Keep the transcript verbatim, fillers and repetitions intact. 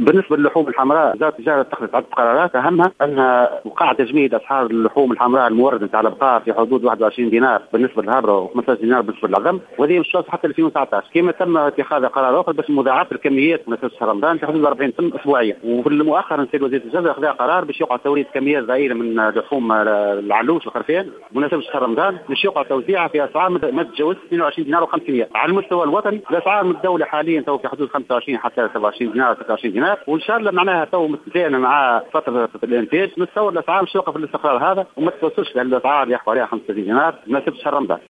بالنسبه للحوم الحمراء وزاره التجاره اتخذت عده قرارات، اهمها ان وقع تجميد اسعار اللحوم الحمراء المورده نتاع البقار في حدود واحد وعشرين دينار بالنسبه للهبره وخمسة عشر دينار بالنسبه للعظم، وهذه مش حتى ألفين وتسعة عشر. كما تم اتخاذ قرار اخر باش مضاعفه الكميات من شهر رمضان في حدود أربعين طن اسبوعيا. وفي المؤخر السيد وزير التجاره اخذ قرار باش يقع توريد كميات ضئيله من لحوم العلوش والخرفان بمناسبه شهر رمضان، باش يقع توزيعها في اسعار ما تتجاوز اثنين وعشرين دينار وخمسمائة. على المستوى الوطني الاسعار من الدوله حاليا تو في حدود خمسة وعشرين حتى سبعة وعشرين دينار ستة وعشرين دينار، وان شاء الله معناها تو متزامنه مع فتره الانتاج نتصور الاسعار مش توقف الاستقرار هذا وما توصلش للاسعار اللي يحكوا عليها خمسة وثلاثين دينار بمناسبه شهر رمضان.